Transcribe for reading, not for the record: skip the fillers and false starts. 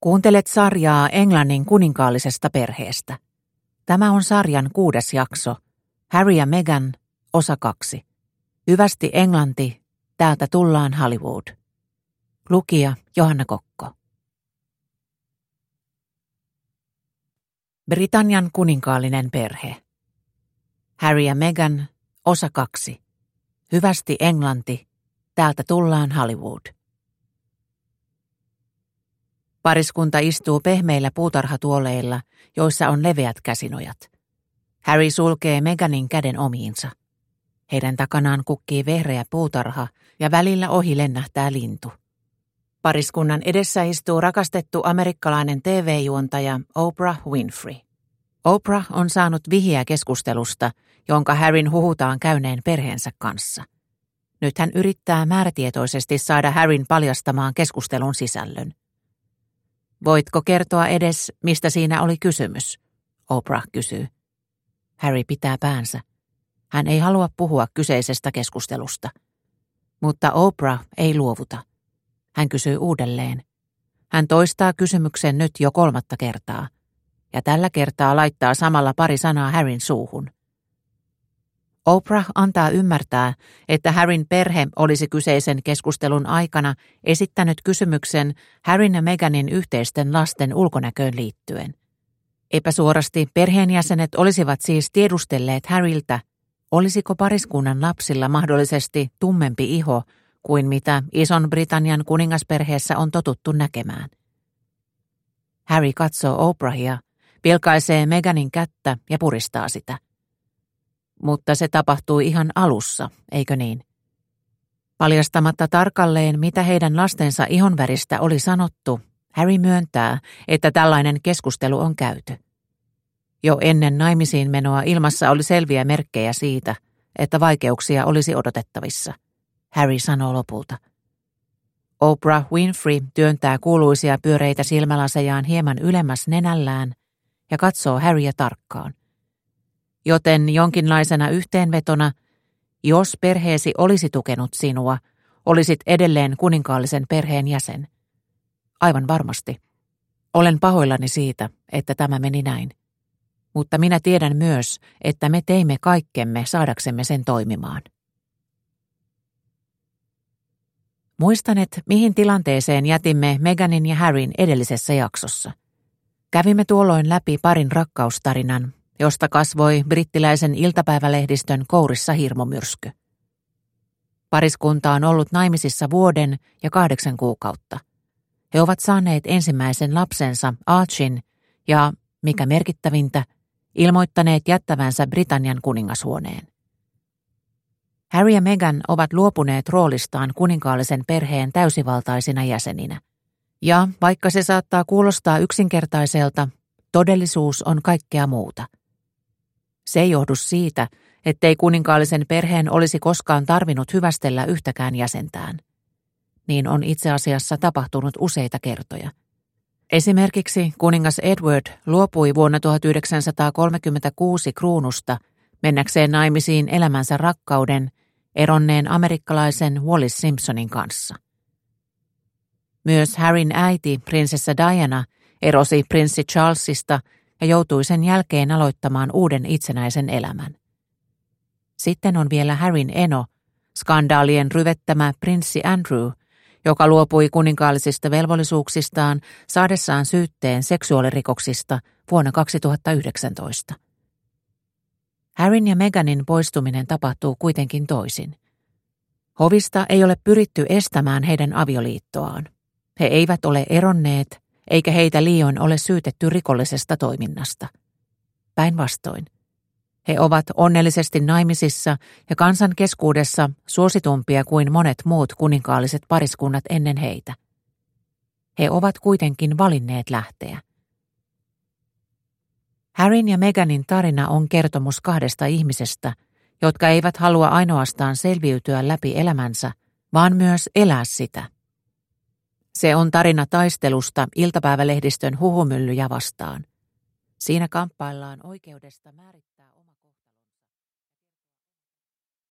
Kuuntelet sarjaa Englannin kuninkaallisesta perheestä. Tämä on sarjan 6. jakso. Harry ja Meghan, osa 2. Hyvästi Englanti, täältä tullaan Hollywood. Lukija Johanna Kokko. Britannian kuninkaallinen perhe. Harry ja Meghan, osa 2. Hyvästi Englanti, täältä tullaan Hollywood. Pariskunta istuu pehmeillä puutarhatuoleilla, joissa on leveät käsinojat. Harry sulkee Meghanin käden omiinsa. Heidän takanaan kukkii vehreä puutarha ja välillä ohi lennähtää lintu. Pariskunnan edessä istuu rakastettu amerikkalainen TV-juontaja Oprah Winfrey. Oprah on saanut vihiä keskustelusta, jonka Harryn huhutaan käyneen perheensä kanssa. Nyt hän yrittää määrätietoisesti saada Harryn paljastamaan keskustelun sisällön. Voitko kertoa edes, mistä siinä oli kysymys? Oprah kysyy. Harry pitää päänsä. Hän ei halua puhua kyseisestä keskustelusta. Mutta Oprah ei luovuta. Hän kysyy uudelleen. Hän toistaa kysymyksen nyt jo 3. kertaa. Ja tällä kertaa laittaa samalla pari sanaa Harryn suuhun. Oprah antaa ymmärtää, että Harryn perhe olisi kyseisen keskustelun aikana esittänyt kysymyksen Harryn ja Meghanin yhteisten lasten ulkonäköön liittyen. Epäsuorasti perheenjäsenet olisivat siis tiedustelleet Harryltä, olisiko pariskunnan lapsilla mahdollisesti tummempi iho kuin mitä Ison-Britannian kuningasperheessä on totuttu näkemään. Harry katsoo Oprahia, pilkaisee Meghanin kättä ja puristaa sitä. Mutta se tapahtui ihan alussa, eikö niin? Paljastamatta tarkalleen, mitä heidän lastensa ihonväristä oli sanottu, Harry myöntää, että tällainen keskustelu on käyty. Jo ennen naimisiin menoa ilmassa oli selviä merkkejä siitä, että vaikeuksia olisi odotettavissa. Harry sanoo lopulta. Oprah Winfrey työntää kuuluisia pyöreitä silmälasejaan hieman ylemmäs nenällään ja katsoo Harryä tarkkaan. Joten jonkinlaisena yhteenvetona, jos perheesi olisi tukenut sinua, olisit edelleen kuninkaallisen perheen jäsen. Aivan varmasti. Olen pahoillani siitä, että tämä meni näin. Mutta minä tiedän myös, että me teimme kaikkemme saadaksemme sen toimimaan. Muistanet, mihin tilanteeseen jätimme Meghanin ja Harryn edellisessä jaksossa. Kävimme tuolloin läpi parin rakkaustarinan, josta kasvoi brittiläisen iltapäivälehdistön kourissa hirmumyrsky. Pariskunta on ollut naimisissa vuoden ja 8 kuukautta. He ovat saaneet ensimmäisen lapsensa Archin ja, mikä merkittävintä, ilmoittaneet jättävänsä Britannian kuningashuoneen. Harry ja Meghan ovat luopuneet roolistaan kuninkaallisen perheen täysivaltaisina jäseninä. Ja vaikka se saattaa kuulostaa yksinkertaiselta, todellisuus on kaikkea muuta. Se ei johdu siitä, ettei kuninkaallisen perheen olisi koskaan tarvinnut hyvästellä yhtäkään jäsentään. Niin on itse asiassa tapahtunut useita kertoja. Esimerkiksi kuningas Edward luopui vuonna 1936 kruunusta mennäkseen naimisiin elämänsä rakkauden, eronneen amerikkalaisen Wallis Simpsonin kanssa. Myös Harryn äiti, prinsessa Diana, erosi prinssi Charlesista ja joutui sen jälkeen aloittamaan uuden itsenäisen elämän. Sitten on vielä Harryn eno, skandaalien ryvettämä prinssi Andrew, joka luopui kuninkaallisista velvollisuuksistaan saadessaan syytteen seksuaalirikoksista vuonna 2019. Harryn ja Meghanin poistuminen tapahtuu kuitenkin toisin. Hovista ei ole pyritty estämään heidän avioliittoaan. He eivät ole eronneet, eikä heitä liioin ole syytetty rikollisesta toiminnasta. Päinvastoin. He ovat onnellisesti naimisissa ja kansan keskuudessa suositumpia kuin monet muut kuninkaalliset pariskunnat ennen heitä. He ovat kuitenkin valinneet lähteä. Harryn ja Meghanin tarina on kertomus 2 ihmisestä, jotka eivät halua ainoastaan selviytyä läpi elämänsä, vaan myös elää sitä. Se on tarina taistelusta iltapäivälehdistön huhumyllyjä vastaan. Siinä kamppaillaan oikeudesta määrittää